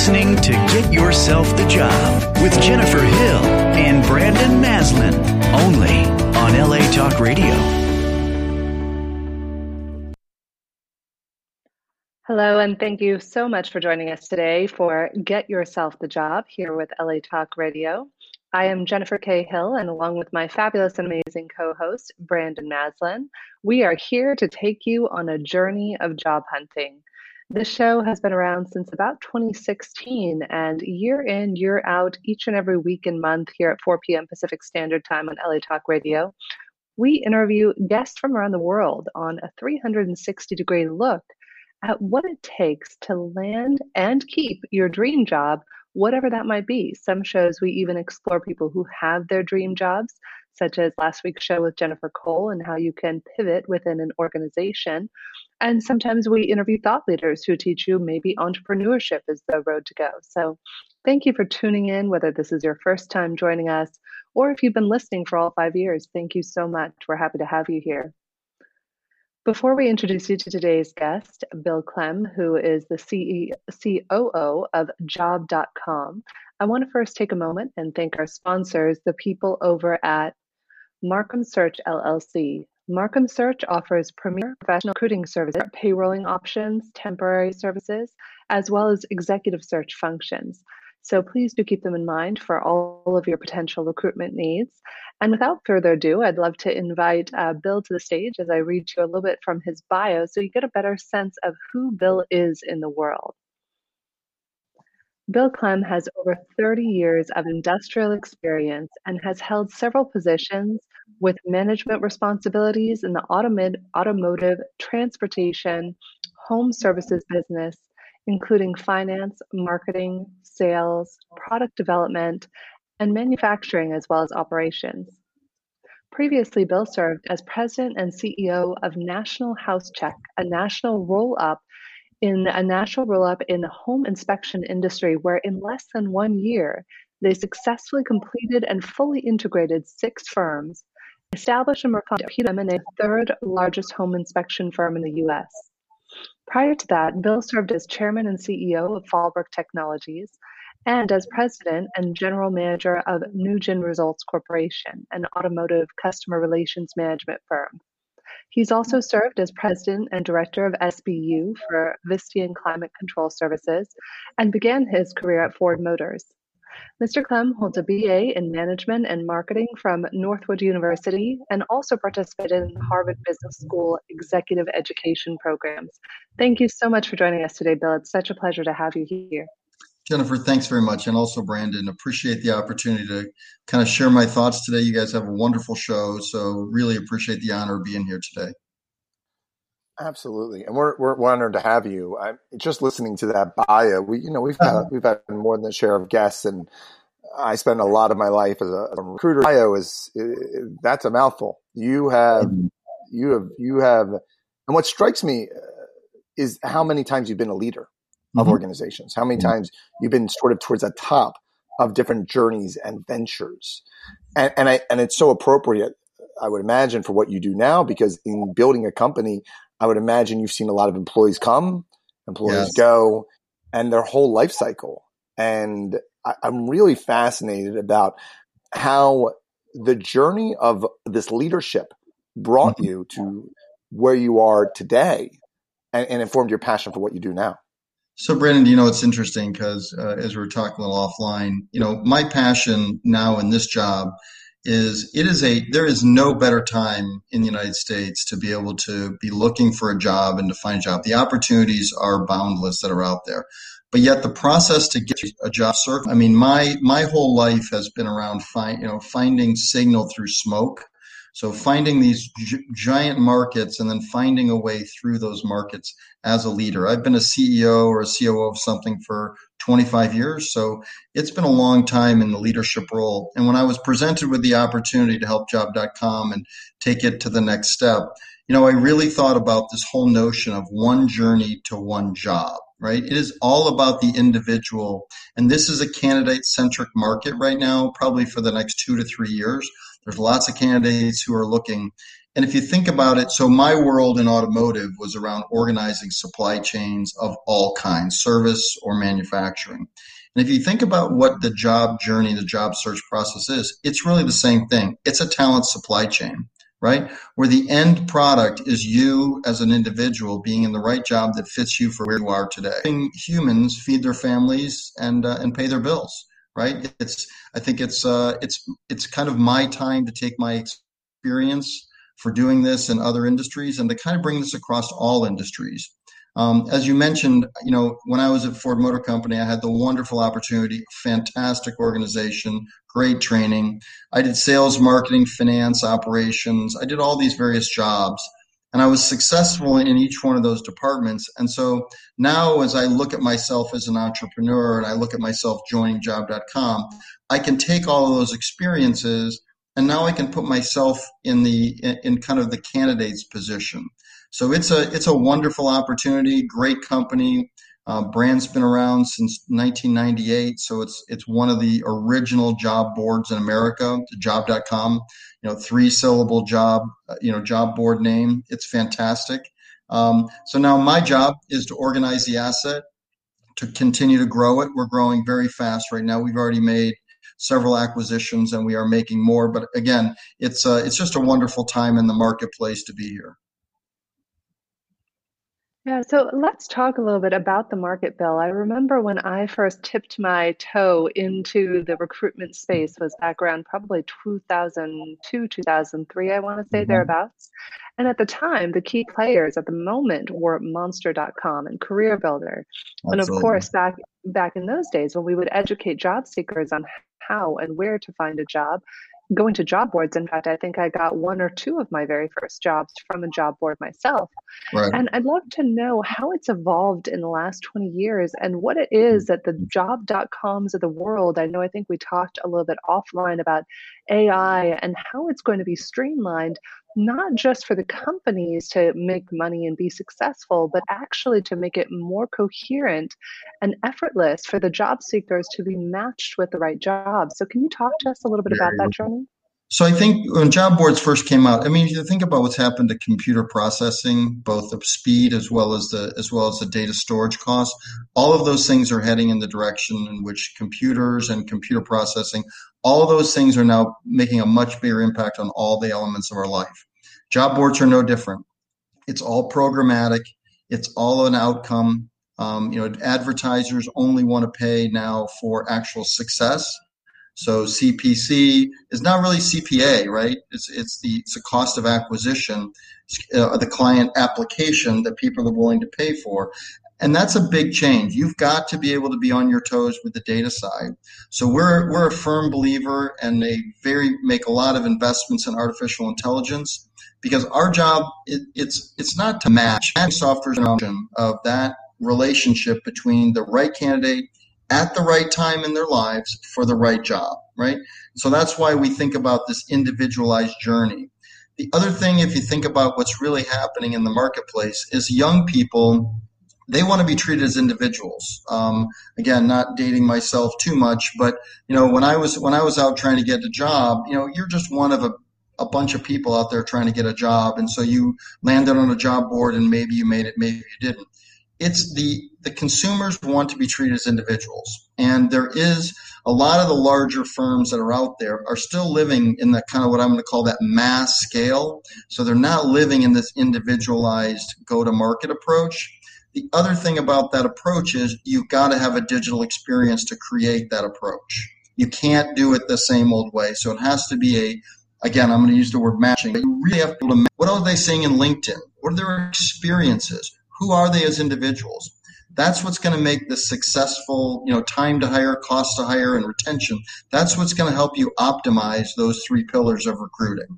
listening to Get Yourself the Job with Jennifer Hill and Brandon Maslin, only on LA Talk Radio. Hello, and thank you so much for joining us today for Get Yourself the Job here with LA Talk Radio. I am Jennifer K. Hill, and along with my fabulous and amazing co-host, Brandon Maslin, we are here to take you on a journey of job hunting. This show has been around since about 2016, and year in, year out, each and every week and month here at 4 p.m. Pacific Standard Time on LA Talk Radio, we interview guests from around the world on a 360-degree look at what it takes to land and keep your dream job, whatever that might be. Some shows we even explore people who have their dream jobs, such as last week's show with Jennifer Cole and how you can pivot within an organization. And sometimes we interview thought leaders who teach you maybe entrepreneurship is the road to go. So thank you for tuning in, whether this is your first time joining us or if you've been listening for all 5 years. Thank you so much. We're happy to have you here. Before we introduce you to today's guest, Bill Clem, who is the COO of Job.com, I want to first take a moment and thank our sponsors, the people over at Markham Search LLC. Markham Search offers premier professional recruiting services, payrolling options, temporary services, as well as executive search functions. So please do keep them in mind for all of your potential recruitment needs. And without further ado, I'd love to invite Bill to the stage as I read you a little bit from his bio so you get a better sense of who Bill is in the world. Bill Clem has over 30 years of industrial experience and has held several positions with management responsibilities in the automotive, transportation, home services business, including finance, marketing, sales, product development, and manufacturing, as well as operations. Previously, Bill served as president and CEO of National House Check, a national roll-up in the home inspection industry, where in less than 1 year, they successfully completed and fully integrated 6 firms, established and refined the third largest home inspection firm in the U.S. Prior to that, Bill served as chairman and CEO of Fallbrook Technologies and as president and general manager of Nugent Results Corporation, an automotive customer relations management firm. He's also served as president and director of SBU for Visteon Climate Control Services and began his career at Ford Motors. Mr. Clem holds a BA in management and marketing from Northwood University and also participated in the Harvard Business School executive education programs. Thank you so much for joining us today, Bill. It's such a pleasure to have you here. Jennifer, thanks very much. And also, Brandon, appreciate the opportunity to kind of share my thoughts today. You guys have a wonderful show, so really appreciate the honor of being here today. Absolutely, and we're honored to have you. I'm just listening to that bio. We've had more than a share of guests, and I spent a lot of my life as a recruiter. Bio that's a mouthful. You have, and what strikes me is how many times you've been a leader of organizations, how many times you've been sort of towards the top of different journeys and ventures, and it's so appropriate, I would imagine, for what you do now, because in building a company, I would imagine you've seen a lot of employees come, employees go, and their whole life cycle. And I'm really fascinated about how the journey of this leadership brought you to where you are today and informed your passion for what you do now. So, Brandon, it's interesting because as we were talking a little offline, my passion now in this job is there is no better time in the United States to be able to be looking for a job and to find a job. The opportunities are boundless that are out there. But yet the process to get a job search, my whole life has been around finding signal through smoke. So finding these giant markets and then finding a way through those markets as a leader. I've been a CEO or a COO of something for 25 years. So it's been a long time in the leadership role. And when I was presented with the opportunity to help Job.com and take it to the next step, I really thought about this whole notion of one journey to one job, right? It is all about the individual. And this is a candidate-centric market right now, probably for the next 2 to 3 years. There's lots of candidates who are looking. And if you think about it, so my world in automotive was around organizing supply chains of all kinds, service or manufacturing. And if you think about what the job journey, the job search process is, it's really the same thing. It's a talent supply chain, right? Where the end product is you as an individual being in the right job that fits you for where you are today. Humans feed their families and pay their bills, right? I think it's kind of my time to take my experience for doing this in other industries and to kind of bring this across all industries. As you mentioned, when I was at Ford Motor Company, I had the wonderful opportunity, fantastic organization, great training. I did sales, marketing, finance, operations. I did all these various jobs, and I was successful in each one of those departments. And so now as I look at myself as an entrepreneur and I look at myself joining job.com, I can take all of those experiences and now I can put myself in kind of the candidate's position. So it's a wonderful opportunity, great company. Brand's been around since 1998, so it's one of the original job boards in America. Job.com, 3-syllable job, job board name. It's fantastic. So now my job is to organize the asset, to continue to grow it. We're growing very fast right now. We've already made several acquisitions, and we are making more. But again, it's just a wonderful time in the marketplace to be here. Yeah, so let's talk a little bit about the market, Bill. I remember when I first tipped my toe into the recruitment space was back around probably 2002, 2003, I want to say thereabouts. And at the time, the key players at the moment were Monster.com and Career Builder. Absolutely. And of course, back in those days when we would educate job seekers on how and where to find a job, going to job boards. In fact, I think I got 1 or 2 of my very first jobs from a job board myself. Right. And I'd love to know how it's evolved in the last 20 years and what it is that the job.coms of the world, I think we talked a little bit offline about AI and how it's going to be streamlined, not just for the companies to make money and be successful, but actually to make it more coherent and effortless for the job seekers to be matched with the right job. So can you talk to us a little bit about that journey? So I think when job boards first came out, if you think about what's happened to computer processing, both the speed as well as the data storage costs, all of those things are heading in the direction in which computers and computer processing, all of those things are now making a much bigger impact on all the elements of our life. Job boards are no different. It's all programmatic. It's all an outcome. Advertisers only want to pay now for actual success. So CPC is not really CPA, right? It's the cost of acquisition, the client application that people are willing to pay for. And that's a big change. You've got to be able to be on your toes with the data side. So we're a firm believer and make a lot of investments in artificial intelligence because our job, it's not to match. Software's an option of that relationship between the right candidate at the right time in their lives for the right job, right? So that's why we think about this individualized journey. The other thing, if you think about what's really happening in the marketplace, is young people, they want to be treated as individuals. Again, not dating myself too much, but when I was out trying to get a job, you're just one of a bunch of people out there trying to get a job, and so you landed on a job board, and maybe you made it, maybe you didn't. It's the consumers want to be treated as individuals. And there is a lot of the larger firms that are out there are still living in the kind of what I'm going to call that mass scale. So they're not living in this individualized go-to-market approach. The other thing about that approach is you've got to have a digital experience to create that approach. You can't do it the same old way. So it has to be again, I'm going to use the word matching, but you really have to match. What are they saying in LinkedIn? What are their experiences? Who are they as individuals? That's what's going to make the successful, time to hire, cost to hire, and retention. That's what's going to help you optimize those 3 pillars of recruiting.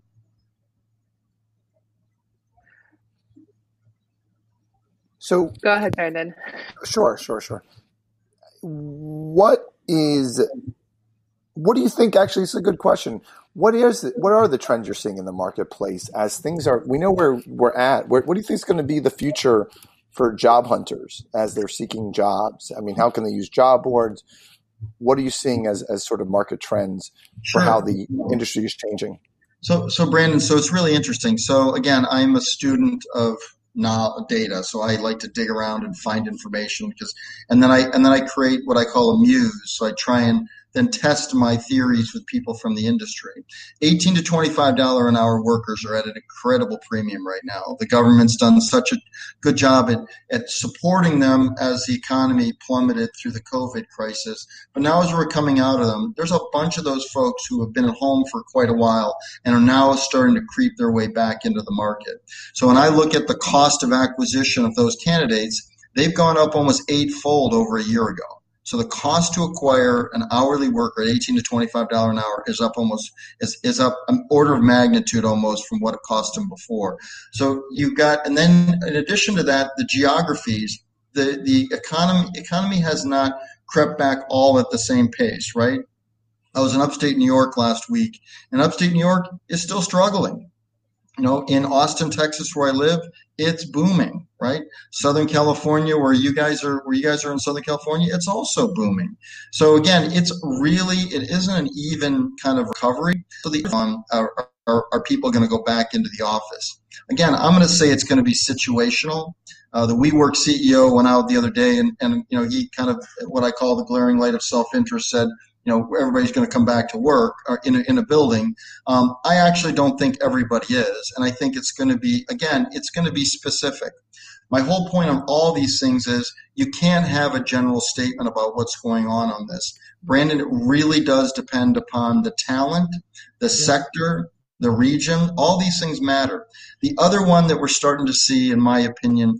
So go ahead, Brandon. Sure. What do you think? Actually, it's a good question. What are the trends you're seeing in the marketplace as things are? We know where we're at. What do you think is going to be the future for job hunters as they're seeking jobs? How can they use job boards? What are you seeing as sort of market trends for how the industry is changing? So Brandon, so it's really interesting. So again, I'm a student of now data, so I like to dig around and find information and then I create what I call a muse. So I try and then test my theories with people from the industry. $18 to $25 an hour workers are at an incredible premium right now. The government's done such a good job at supporting them as the economy plummeted through the COVID crisis. But now as we're coming out of them, there's a bunch of those folks who have been at home for quite a while and are now starting to creep their way back into the market. So when I look at the cost of acquisition of those candidates, they've gone up almost eightfold over a year ago. So the cost to acquire an hourly worker at $18 to $25 an hour is up an order of magnitude almost from what it cost them before. So you've got, and then in addition to that, the geographies, the economy has not crept back all at the same pace, right? I was in upstate New York last week, and upstate New York is still struggling. In Austin, Texas, where I live, it's booming, right? Southern California, where you guys are in Southern California, it's also booming. So again, it isn't an even kind of recovery. So are people going to go back into the office? Again, I'm going to say it's going to be situational. The WeWork CEO went out the other day and he kind of, what I call the glaring light of self-interest, said, everybody's going to come back to work in a building. I actually don't think everybody is. And I think it's going to be specific. My whole point on all these things is you can't have a general statement about what's going on this. Brandon, it really does depend upon the talent, the sector, the region. All these things matter. The other one that we're starting to see, in my opinion,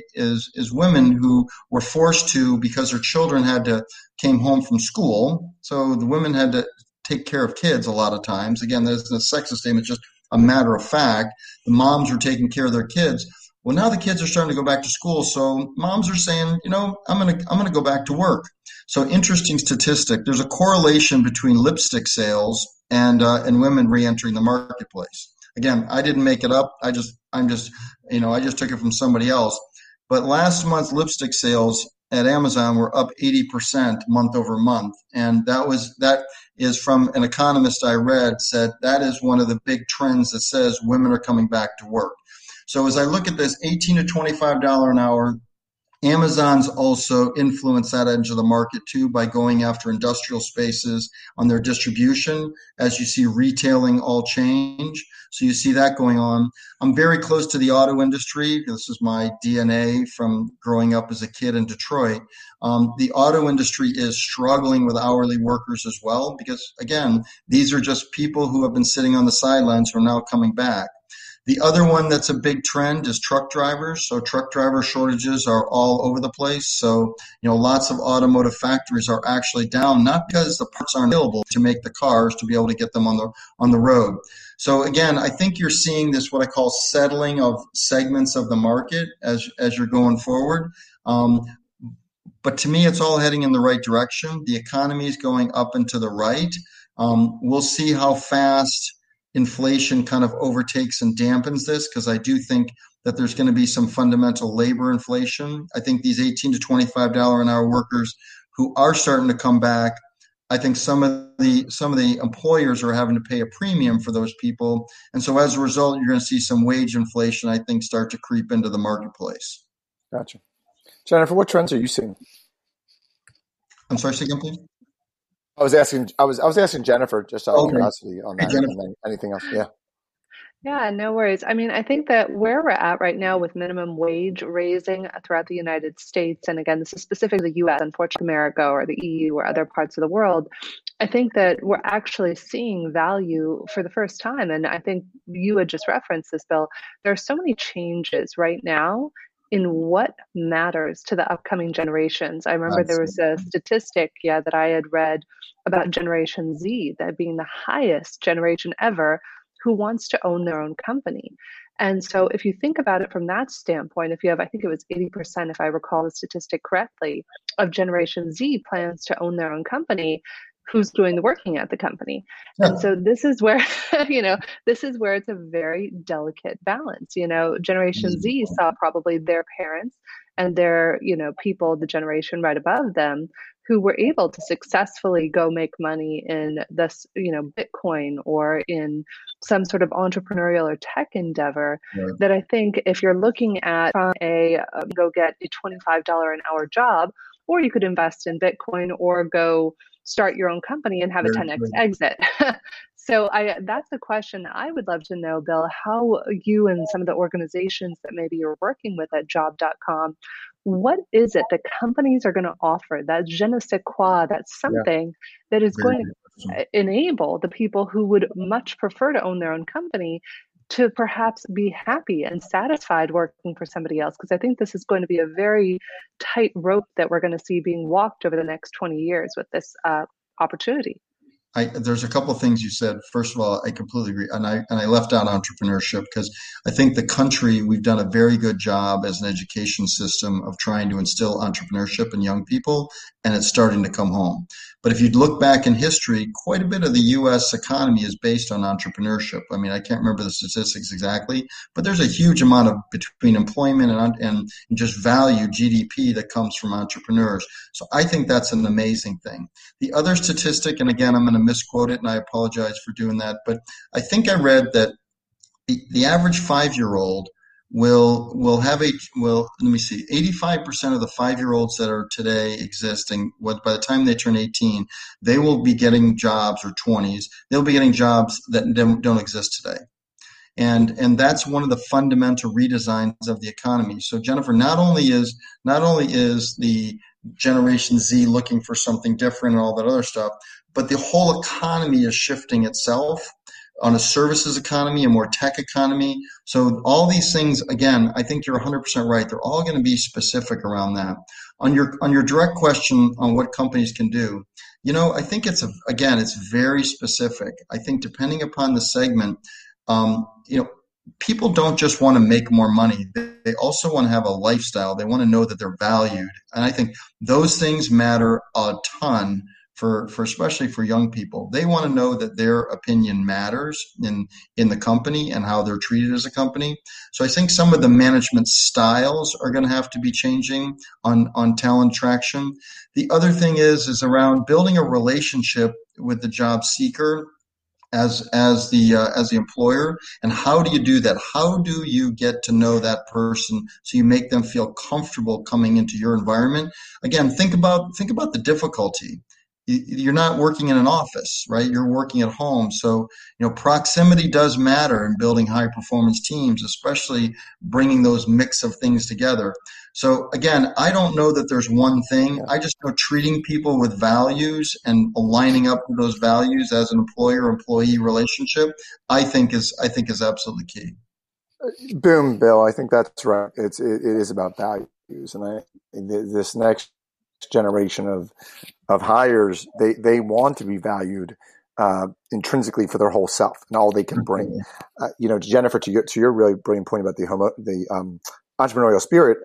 is women who were forced to, because their children came home from school. So the women had to take care of kids a lot of times. Again, there's a sexist statement, just a matter of fact. The moms were taking care of their kids. Well, now the kids are starting to go back to school. So moms are saying, I'm going to go back to work. So interesting statistic. There's a correlation between lipstick sales and women reentering the marketplace. Again, I didn't make it up. I just took it from somebody else. But last month's lipstick sales at Amazon were up 80% month over month. And that is from an economist I read, said that is one of the big trends that says women are coming back to work. So as I look at this $18 to $25 an hour, Amazon's also influenced that edge of the market too by going after industrial spaces on their distribution, as you see retailing all change. So you see that going on. I'm very close to the auto industry. This is my DNA from growing up as a kid in Detroit. The auto industry is struggling with hourly workers as well because, again, these are just people who have been sitting on the sidelines who are now coming back. The other one that's a big trend is truck drivers. So truck driver shortages are all over the place. So, lots of automotive factories are actually down, not because the parts aren't available to make the cars to be able to get them on the road. So again, I think you're seeing this, what I call settling of segments of the market as you're going forward. But to me, it's all heading in the right direction. The economy is going up and to the right. We'll see how fast inflation kind of overtakes and dampens this, because I do think that there's going to be some fundamental labor inflation. I think these $18 to $25 an hour workers who are starting to come back, I think some of the employers are having to pay a premium for those people. And so as a result, you're going to see some wage inflation, I think, start to creep into the marketplace. Gotcha. Jennifer, what trends are you seeing? I'm sorry, say again, please. I was asking Jennifer just out of curiosity on that. Jennifer. And then anything else? Yeah. Yeah, no worries. I mean, I think that where we're at right now with minimum wage raising throughout the United States, and again, this is specific to the US, unfortunately, America or the EU or other parts of the world, I think that we're actually seeing value for the first time. And I think you had just referenced this, Bill. There are so many changes right now in what matters to the upcoming generations. I remember there was a statistic, that I had read about Generation Z, that being the highest generation ever who wants to own their own company. And so if you think about it from that standpoint, if you have, I think it was 80%, if I recall the statistic correctly, of Generation Z plans to own their own company, who's doing the working at the company. And so this is where, it's a very delicate balance. Generation Z saw probably their parents and their, people, the generation right above them, who were able to successfully go make money in this, Bitcoin or in, some sort of entrepreneurial or tech endeavor, Right. that I think if you're looking at from go get a $25 an hour job, or you could invest in Bitcoin or go start your own company and have a Very 10x true. exit. So that's a question I would love to know, Bill, how you and some of the organizations that maybe you're working with at job.com, what is it that companies are going to offer, that je ne sais quoi, that's something that is Very going good question. to enable the people who would much prefer to own their own company to perhaps be happy and satisfied working for somebody else? Because I think this is going to be a very tight rope that we're going to see being walked over the next 20 years with this opportunity. There's a couple of things you said. First of all, I completely agree, and I left out entrepreneurship because I think the country, we've done a very good job as an education system of trying to instill entrepreneurship in young people, and it's starting to come home. But if you look back in history, quite a bit of the U.S. economy is based on entrepreneurship. I mean, I can't remember the statistics exactly, but there's a huge amount of between employment and just value, GDP, that comes from entrepreneurs. So I think that's an amazing thing. The other statistic, and again, I'm going to misquote it, and I apologize for doing that, but I think I read that the average 5-year-old will have let me see, 85% of the 5-year-olds that are today existing, by the time they turn 18, they will be getting jobs, or 20s, they'll be getting jobs that don't exist today. And that's one of the fundamental redesigns of the economy. So Jennifer, not only is the Generation Z looking for something different and all that other stuff, but the whole economy is shifting itself on a services economy, a more tech economy. So all these things, again, I think you're 100% right. They're all going to be specific around that. On your direct question on what companies can do, I think it's very specific. I think depending upon the segment, people don't just want to make more money. They also want to have a lifestyle. They want to know that they're valued. And I think those things matter a ton for especially for young people. They want to know that their opinion matters in the company and how they're treated as a company. So I think some of the management styles are going to have to be changing on talent attraction. The other thing is around building a relationship with the job seeker as the employer. And how do you do that? How do you get to know that person so you make them feel comfortable coming into your environment? Again, think about the difficulty. You're not working in an office, right? You're working at home. So, proximity does matter in building high performance teams, especially bringing those mix of things together. So again, I don't know that there's one thing. I just know treating people with values and aligning up with those values as an employer-employee relationship, I think is absolutely key. Boom, Bill. I think that's right. It is about values, and this next generation of hires, they want to be valued intrinsically for their whole self and all they can bring. Jennifer, to your really brilliant point about the entrepreneurial spirit,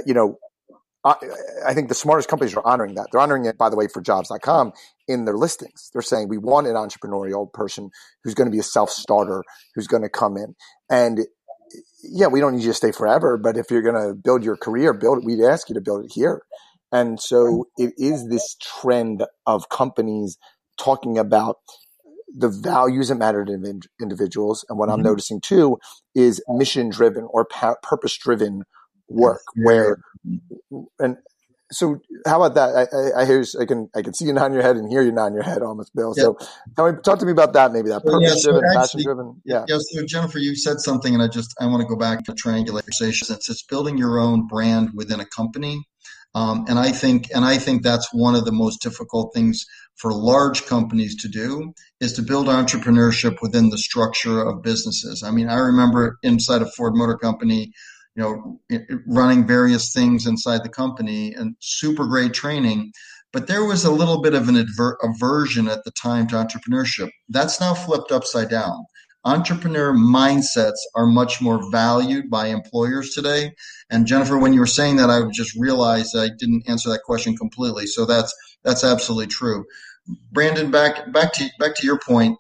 I think the smartest companies are honoring that. They're honoring it, by the way, for jobs.com in their listings. They're saying we want an entrepreneurial person who's going to be a self-starter, who's going to come in. And yeah, we don't need you to stay forever, but if you're going to build your career, we'd ask you to build it here. And so it is this trend of companies talking about the values that matter to individuals. And what I'm noticing too is mission driven or purpose driven work and so how about that? I can see you nodding your head and hear you nodding your head almost, Bill. Yeah. So talk to me about that, maybe that purpose driven, passion driven. Yeah. So Jennifer, you said something, and I want to go back to triangulate conversation. It's building your own brand within a company. And I think that's one of the most difficult things for large companies to do, is to build entrepreneurship within the structure of businesses. I mean, I remember inside a Ford Motor Company, running various things inside the company and super great training. But there was a little bit of an aversion at the time to entrepreneurship. That's now flipped upside down. Entrepreneur mindsets are much more valued by employers today. And Jennifer, when you were saying that, I just realized I didn't answer that question completely. So that's absolutely true. Brandon, back to your point.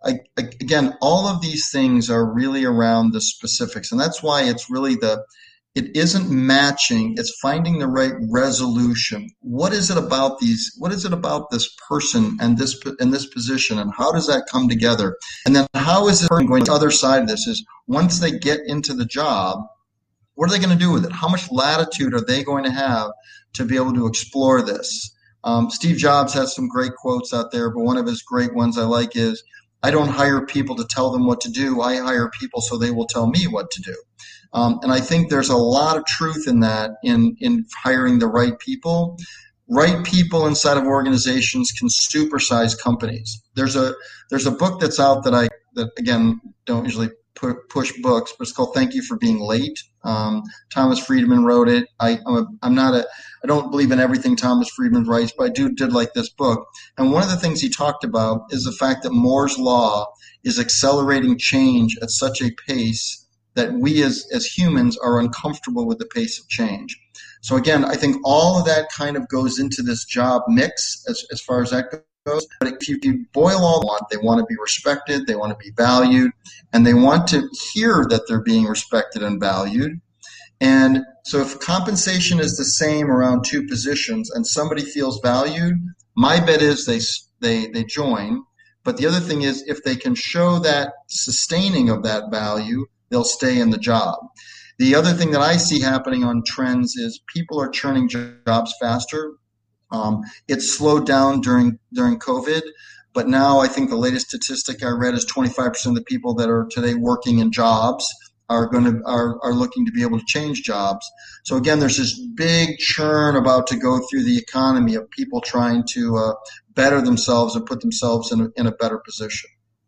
Again, all of these things are really around the specifics, and that's why it's really it isn't matching. It's finding the right resolution. What is it about this person and this position, and how does that come together? And then how is this person going to the other side of this? Is once they get into the job, what are they going to do with it? How much latitude are they going to have to be able to explore this? Steve Jobs has some great quotes out there, but one of his great ones I like is, I don't hire people to tell them what to do. I hire people so they will tell me what to do. And I think there's a lot of truth in that, in hiring the right people. Right people inside of organizations can supersize companies. There's a book that's out that again, don't usually push books, but it's called Thank You for Being Late. Thomas Friedman wrote it. I don't believe in everything Thomas Friedman writes, but I did like this book. And one of the things he talked about is the fact that Moore's Law is accelerating change at such a pace that we as humans are uncomfortable with the pace of change. So again, I think all of that kind of goes into this job mix as far as that goes. But if you boil all they want to be respected, they want to be valued, and they want to hear that they're being respected and valued. And so if compensation is the same around two positions and somebody feels valued, my bet is they join. But the other thing is, if they can show that sustaining of that value, they'll stay in the job. The other thing that I see happening on trends is people are churning jobs faster. It slowed down during COVID, but now I think the latest statistic I read is 25% of the people that are today working in jobs are looking to be able to change jobs. So again, there's this big churn about to go through the economy of people trying to better themselves and put themselves in a better position.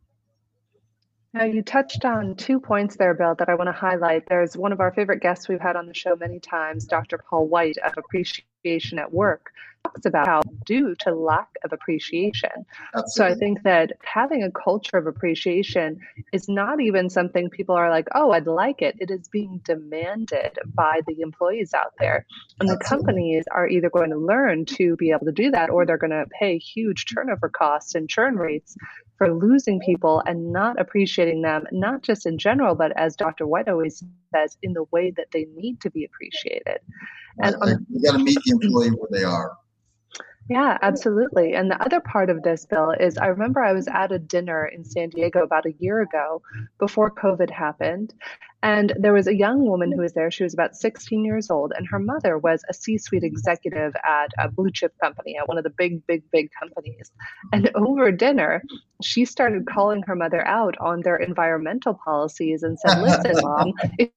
Now, you touched on 2 points there, Bill, that I want to highlight. There's one of our favorite guests we've had on the show many times, Dr. Paul White of Appreciation at Work, talks about how due to lack of appreciation. Absolutely. So I think that having a culture of appreciation is not even something people are like, oh, I'd like it. It is being demanded by the employees out there. And Absolutely. The companies are either going to learn to be able to do that, or they're going to pay huge turnover costs and churn rates for losing people and not appreciating them, not just in general, but as Dr. White always says, in the way that they need to be appreciated. And you got to meet the employee where they are. Yeah, absolutely. And the other part of this, Bill, is I remember I was at a dinner in San Diego about a year ago before COVID happened. And there was a young woman who was there. She was about 16 years old, and her mother was a C-suite executive at a blue chip company, at one of the big companies. And over dinner, she started calling her mother out on their environmental policies and said, listen, Mom,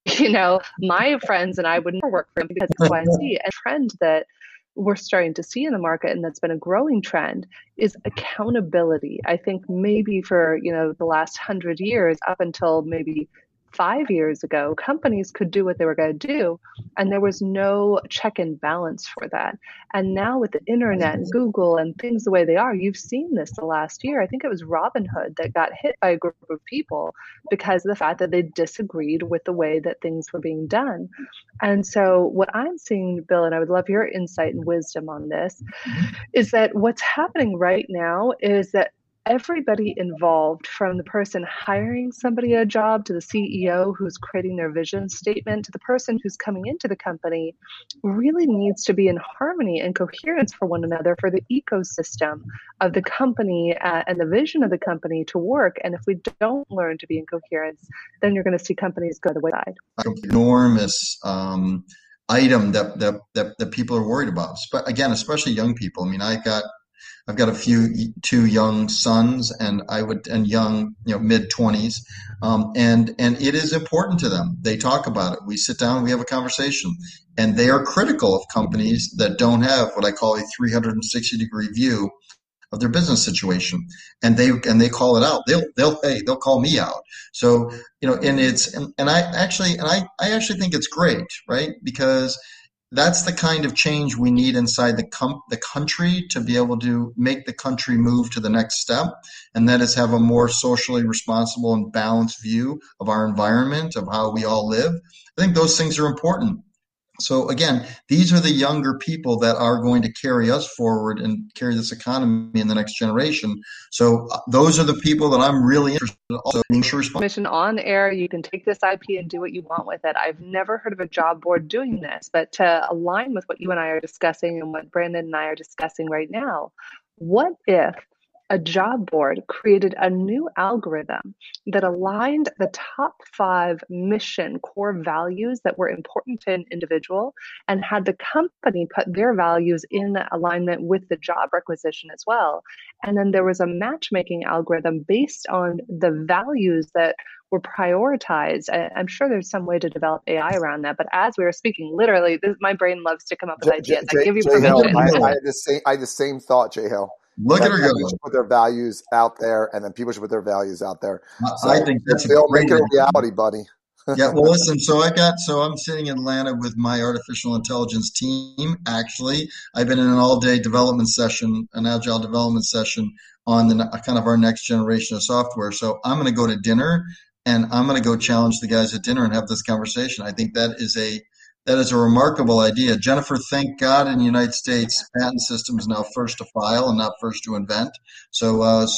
my friends and I would never work for them because X, Y, and Z. A trend that we're starting to see in the market, and that's been a growing trend, is accountability. I think maybe for, the last 100 years, up until maybe 5 years ago, companies could do what they were going to do, and there was no check and balance for that. And now with the internet and Google and things the way they are, you've seen this the last year. I think it was Robinhood that got hit by a group of people because of the fact that they disagreed with the way that things were being done. And so what I'm seeing, Bill, and I would love your insight and wisdom on this, is that what's happening right now is that everybody involved, from the person hiring somebody a job to the CEO who's creating their vision statement to the person who's coming into the company, really needs to be in harmony and coherence for one another for the ecosystem of the company and the vision of the company to work. And if we don't learn to be in coherence, then you're going to see companies go the wayside. Enormous item that people are worried about. Again, especially young people. I mean, I've got two young sons, and young, mid-20s, and it is important to them. They talk about it. We sit down, we have a conversation, and they are critical of companies that don't have what I call a 360-degree view of their business situation, and they call it out. They'll call me out. So I actually think it's great, right? Because that's the kind of change we need inside the country to be able to make the country move to the next step, and that is have a more socially responsible and balanced view of our environment, of how we all live. I think those things are important. So again, these are the younger people that are going to carry us forward and carry this economy in the next generation. So those are the people that I'm really interested in also being responsible. Mission on air, you can take this IP and do what you want with it. I've never heard of a job board doing this, but to align with what you and I are discussing and what Brandon and I are discussing right now, what if a job board created a new algorithm that aligned the top 5 mission core values that were important to an individual and had the company put their values in alignment with the job requisition as well? And then there was a matchmaking algorithm based on the values that were prioritized. I'm sure there's some way to develop AI around that, but as we were speaking, literally, my brain loves to come up with ideas. I give you permission. I had the same thought, Jay Hill. Look at her go. People should put their values out there, and then people should put their values out there. So I think that's they'll make it a reality, buddy. Yeah, well, listen. So I'm sitting in Atlanta with my artificial intelligence team. Actually, I've been in an all-day development session, an agile development session on the kind of our next generation of software. So I'm going to go to dinner, and I'm going to go challenge the guys at dinner and have this conversation. I think that is a remarkable idea. Jennifer, thank God in the United States, patent system is now first to file and not first to invent. So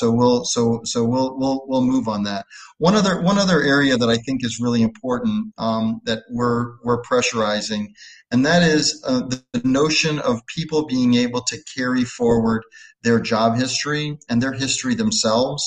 we'll move on that. One other area that I think is really important that we're pressurizing, and that is the notion of people being able to carry forward their job history and their history themselves.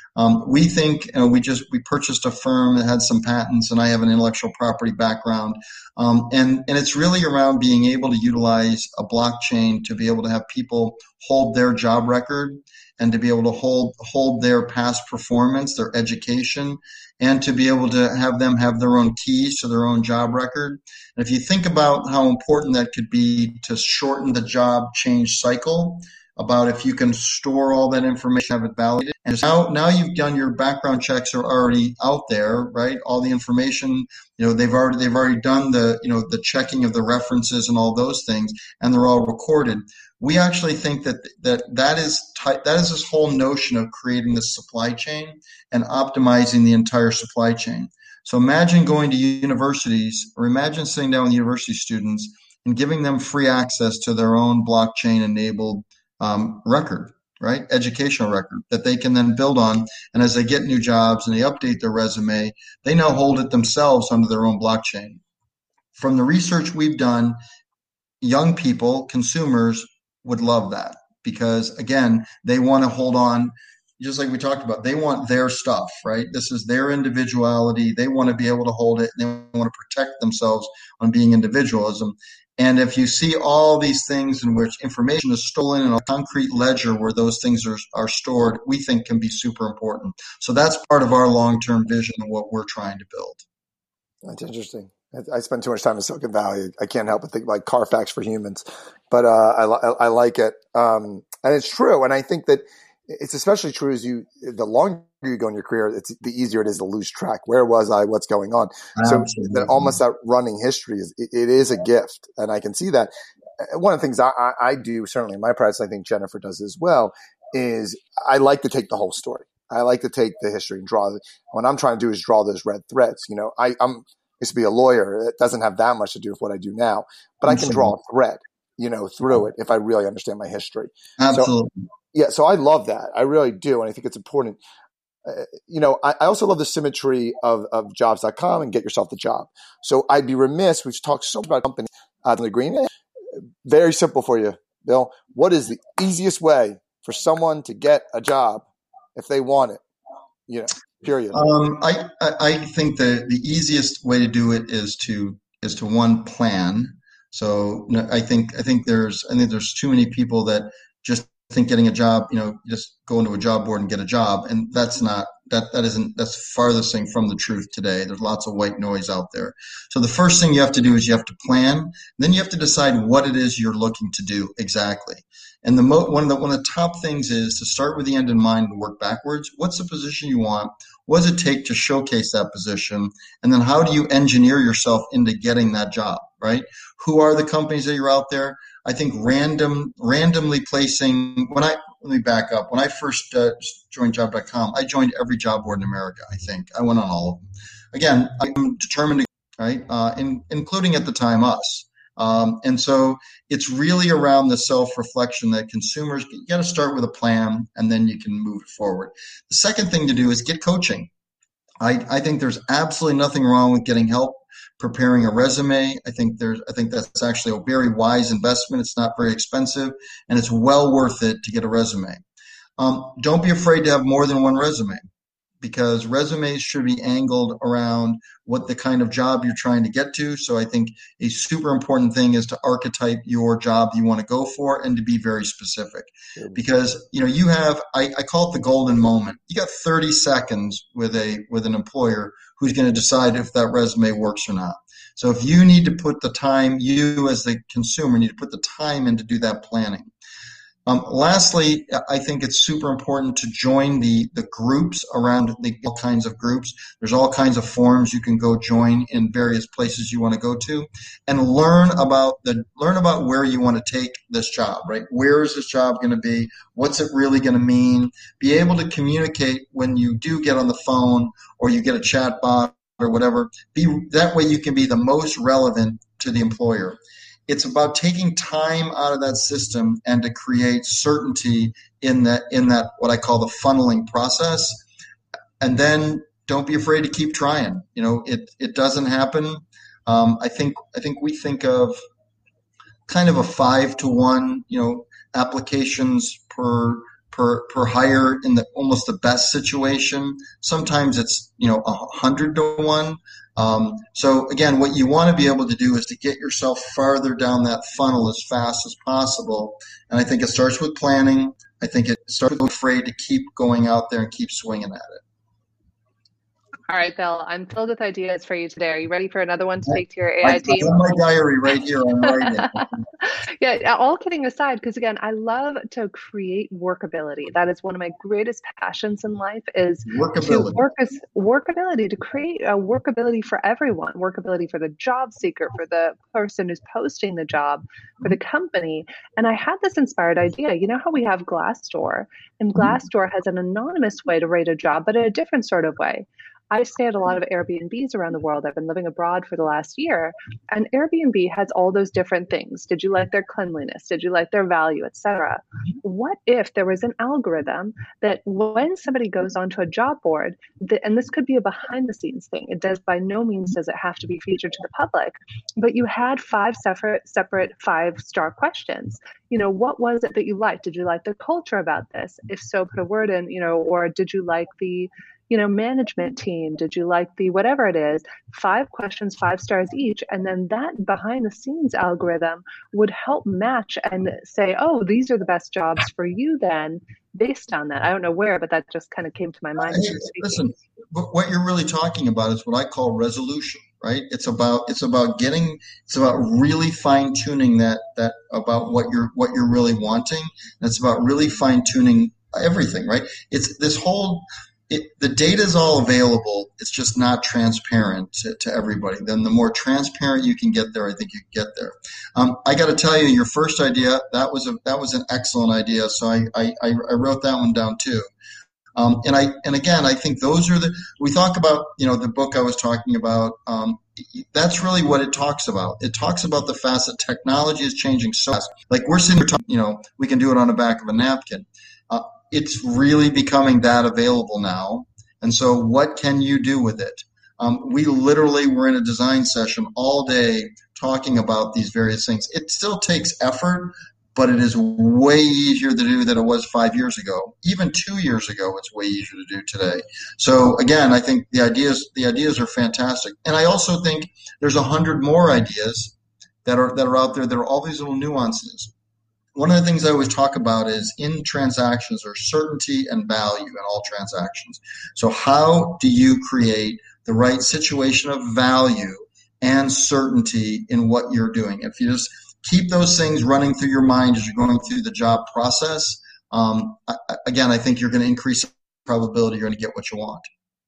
We think we purchased a firm that had some patents, and I have an intellectual property background, and it's really around being able to utilize a blockchain to be able to have people hold their job record and to be able to hold their past performance, their education, and to be able to have them have their own keys to their own job record. And if you think about how important that could be to shorten the job change cycle, about if you can store all that information, have it validated. And now you've done your background checks are already out there, right? All the information, they've already done the checking of the references and all those things, and they're all recorded. We actually think that is this whole notion of creating this supply chain and optimizing the entire supply chain. So imagine going to universities, or imagine sitting down with university students and giving them free access to their own blockchain-enabled record, right? Educational record that they can then build on. And as they get new jobs and they update their resume, they now hold it themselves under their own blockchain. From the research we've done, young people, consumers would love that because, again, they want to hold on, just like we talked about, they want their stuff, right? This is their individuality. They want to be able to hold it. And they want to protect themselves on being individualism. And if you see all these things in which information is stolen in a concrete ledger where those things are stored, we think can be super important. So that's part of our long-term vision of what we're trying to build. That's interesting. I spend too much time in Silicon Valley. I can't help but think like Carfax for humans, but I like it. And it's true. And I think that it's especially true as the longer you go in your career, the easier it is to lose track. Where was I? What's going on? Absolutely. So almost that running history it is a gift. And I can see that. One of the things I do, certainly in my practice, I think Jennifer does as well, is I like to take the whole story. I like to take the history and what I'm trying to do is draw those red threads. I used to be a lawyer. It doesn't have that much to do with what I do now, but I can draw a thread, through it if I really understand my history. Absolutely. So I love that. I really do. And I think it's important. I also love the symmetry of jobs.com and get yourself the job. So I'd be remiss. We've talked so much about companies on the green. Very simple for you, Bill. What is the easiest way for someone to get a job if they want it? Period. I think the easiest way to do it is to one, plan. So I think there's too many people that just think getting a job, just go into a job board and get a job. And that's that's farthest thing from the truth today. There's lots of white noise out there. So the first thing you have to do is you have to plan. Then you have to decide what it is you're looking to do exactly. And one of the top things is to start with the end in mind and work backwards. What's the position you want? What does it take to showcase that position? And then how do you engineer yourself into getting that job, right? Who are the companies that you're out there? I think randomly placing, let me back up. When I first joined job.com, I joined every job board in America, I think. I went on all of them. Again, I'm determined to, right? Including at the time us. And so it's really around the self-reflection that consumers, you got to start with a plan and then you can move it forward. The second thing to do is get coaching. I think there's absolutely nothing wrong with getting help preparing a resume. I think that's actually a very wise investment. It's not very expensive, and it's well worth it to get a resume. Don't be afraid to have more than one resume, because resumes should be angled around what the kind of job you're trying to get to. So I think a super important thing is to archetype your job you want to go for and to be very specific. Because, you have, I call it the golden moment. You got 30 seconds with an employer who's going to decide if that resume works or not. So if you need to put the time, you as the consumer need to put the time in to do that planning. Lastly, I think it's super important to join the groups around all kinds of groups. There's all kinds of forums you can go join in various places you want to go to, and learn about where you want to take this job, right? Where is this job going to be? What's it really going to mean? Be able to communicate when you do get on the phone or you get a chat bot or whatever. That way you can be the most relevant to the employer. It's about taking time out of that system and to create certainty in that what I call the funneling process. And then don't be afraid to keep trying. It doesn't happen. I think we think of kind of a 5-to-1, applications per hire in almost the best situation. Sometimes it's 100-to-1. So again, what you want to be able to do is to get yourself farther down that funnel as fast as possible. And I think it starts with planning. I think it starts with being afraid to keep going out there and keep swinging at it. All right, Bill, I'm filled with ideas for you today. Are you ready for another one to take to your AI team? I have my diary right here. I'm writing. Yeah, all kidding aside, because again, I love to create workability. That is one of my greatest passions in life, is workability, to create a workability for everyone, workability for the job seeker, for the person who's posting the job, for the company. And I had this inspired idea. You know how we have Glassdoor, and Glassdoor has an anonymous way to rate a job, but in a different sort of way. I stay at a lot of Airbnbs around the world. I've been living abroad for the last year, and Airbnb has all those different things. Did you like their cleanliness? Did you like their value, etc.? What if there was an algorithm that when somebody goes onto a job board, and this could be a behind the scenes thing. It does by no means does it have to be featured to the public, but you had 5 separate 5-star questions. What was it that you liked? Did you like the culture about this? If so, put a word in, or did you like the management team? Did you like the whatever it is? 5 questions, 5 stars each. And then that behind the scenes algorithm would help match and say, oh, these are the best jobs for you then, based on that. I don't know where, but that just kind of came to my mind. Listen, what you're really talking about is what I call resolution, right? It's about really fine tuning that about what you're really wanting. And it's about really fine tuning everything, right? It's this whole, the data is all available. It's just not transparent to everybody. Then the more transparent you can get there, I think you can get there. I got to tell you, your first idea, that was an excellent idea. So I wrote that one down too. And again, I think those are we talk about, the book I was talking about. That's really what it talks about. It talks about the fact that technology is changing so fast. Like we're sitting here talking, we can do it on the back of a napkin. It's really becoming that available now. And so what can you do with it? We literally were in a design session all day talking about these various things. It still takes effort, but it is way easier to do than it was 5 years ago. Even 2 years ago, it's way easier to do today. So again, I think the ideas are fantastic. And I also think there's 100 more ideas that are out there that are all these little nuances. One of the things I always talk about is in transactions, there's certainty and value in all transactions. So how do you create the right situation of value and certainty in what you're doing? If you just keep those things running through your mind as you're going through the job process, again, I think you're going to increase the probability you're going to get what you want.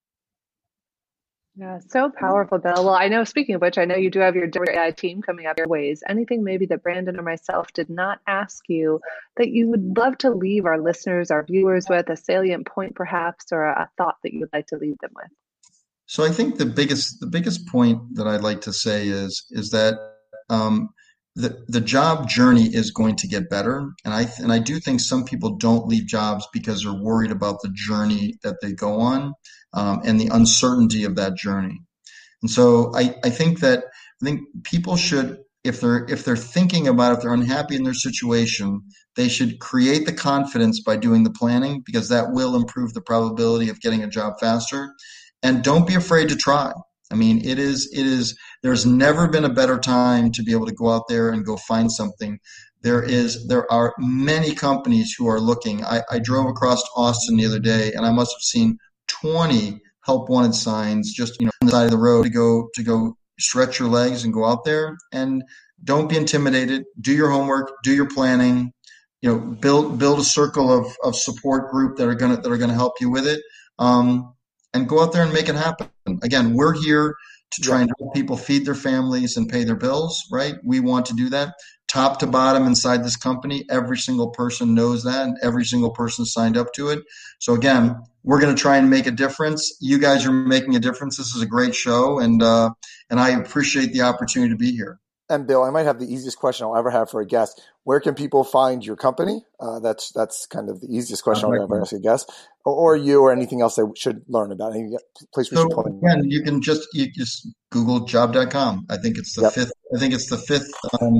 Yeah, so powerful, Bill. Well, I know, speaking of which, I know you do have your AI team coming up your ways. Anything maybe that Brandon or myself did not ask you that you would love to leave our listeners, our viewers with, a salient point perhaps, or a thought that you would like to leave them with? So I think the biggest point that I'd like to say is that the job journey is going to get better. And I do think some people don't leave jobs because they're worried about the journey that they go on, and the uncertainty of that journey. And so I think people should, if they're thinking about, if they're unhappy in their situation, they should create the confidence by doing the planning, because that will improve the probability of getting a job faster. And don't be afraid to try. I mean, there's never been a better time to be able to go out there and go find something. There are many companies who are looking. I drove across Austin the other day, and I must have seen 20 help wanted signs just, on the side of the road to go stretch your legs and go out there. And don't be intimidated. Do your homework, do your planning, build a circle of support group that are gonna help you with it. And go out there and make it happen. Again, we're here to try and help people feed their families and pay their bills, right? We want to do that. Top to bottom inside this company, every single person knows that, and every single person signed up to it. So again, we're going to try and make a difference. You guys are making a difference. This is a great show, and I appreciate the opportunity to be here. And Bill, I might have the easiest question I'll ever have for a guest. Where can people find your company? That's kind of the easiest question I'll ever ask a guest, or you, or anything else they should learn about. Any place we should call in? Again, you just Google job.com. I think it's the fifth. I think it's the fifth.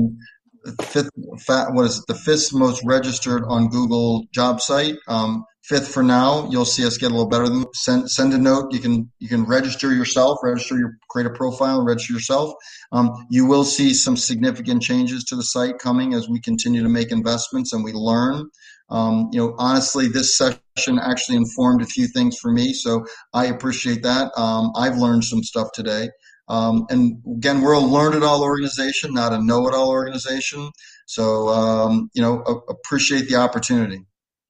The fifth most registered on Google job site. Fifth for now. You'll see us get a little better. Send a note. You can register yourself. Create a profile, register yourself. You will see some significant changes to the site coming as we continue to make investments and we learn. Honestly, this session actually informed a few things for me, so I appreciate that. I've learned some stuff today. And again, we're a learn-it-all organization, not a know-it-all organization. So, appreciate the opportunity.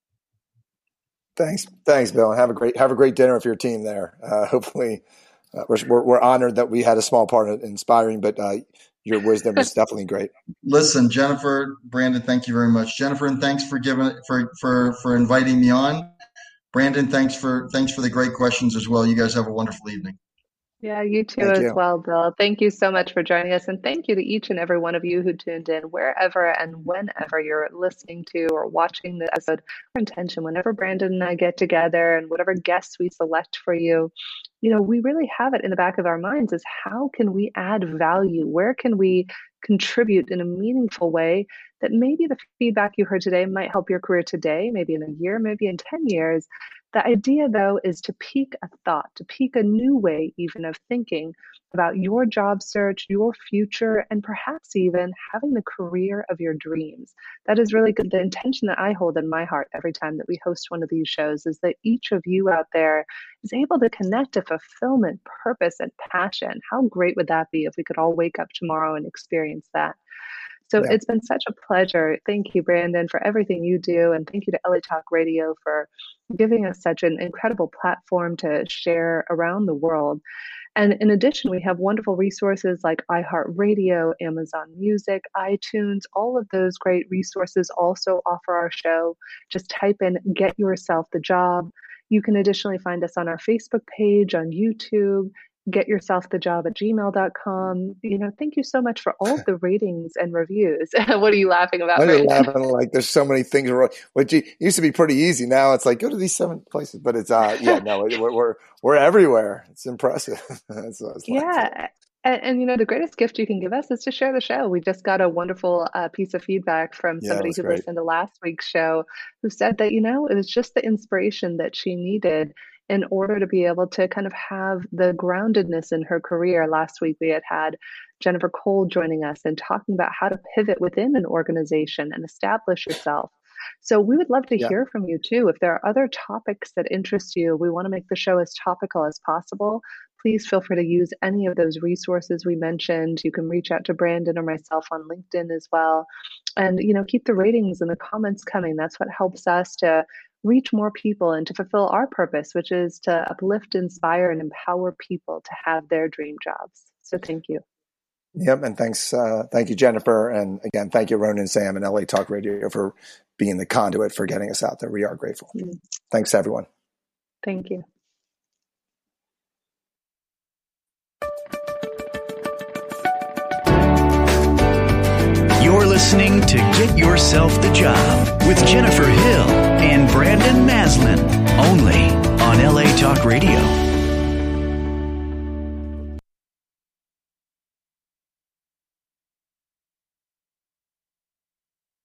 Thanks, Bill. And have a great dinner with your team there. Hopefully, we're honored that we had a small part of inspiring, but your wisdom is definitely great. Listen, Jennifer, Brandon, thank you very much. Jennifer, and thanks for inviting me on. Brandon, thanks for the great questions as well. You guys have a wonderful evening. Yeah, you too as well, Bill. Thank you so much for joining us. And thank you to each and every one of you who tuned in, wherever and whenever you're listening to or watching the episode. Our intention, whenever Brandon and I get together and whatever guests we select for you, we really have it in the back of our minds is how can we add value? Where can we contribute in a meaningful way that maybe the feedback you heard today might help your career today, maybe in a year, maybe in 10 years. The idea, though, is to pique a thought, to pique a new way even of thinking about your job search, your future, and perhaps even having the career of your dreams. That is really good. The intention that I hold in my heart every time that we host one of these shows is that each of you out there is able to connect to fulfillment, purpose, and passion. How great would that be if we could all wake up tomorrow and experience that? So It's been such a pleasure. Thank you, Brandon, for everything you do. And thank you to LA Talk Radio for giving us such an incredible platform to share around the world. And in addition, we have wonderful resources like iHeartRadio, Amazon Music, iTunes. All of those great resources also offer our show. Just type in Get Yourself the Job. You can additionally find us on our Facebook page, on YouTube, getyourselfthejob@gmail.com. Thank you so much for all the ratings and reviews. What are you laughing about? I'm laughing like there's so many things. Which used to be pretty easy. Now it's like, go to these 7 places, but it's we're everywhere. It's impressive. That's what I was laughing. And the greatest gift you can give us is to share the show. We just got a wonderful piece of feedback from somebody who listened to last week's show who said that, it was just the inspiration that she needed in order to be able to kind of have the groundedness in her career. Last week, we had Jennifer Cole joining us and talking about how to pivot within an organization and establish yourself. So we would love to hear from you too. If there are other topics that interest you, we want to make the show as topical as possible. Please feel free to use any of those resources we mentioned. You can reach out to Brandon or myself on LinkedIn as well. And, keep the ratings and the comments coming. That's what helps us to reach more people and to fulfill our purpose, which is to uplift, inspire, and empower people to have their dream jobs. So thank you. Yep. And thanks. Thank you, Jennifer. And again, thank you, Ronan and Sam and LA Talk Radio for being the conduit for getting us out there. We are grateful. Thanks, everyone. Thank you. listening to Get Yourself the Job with Jennifer Hill and Brandon Maslin, only on LA Talk Radio.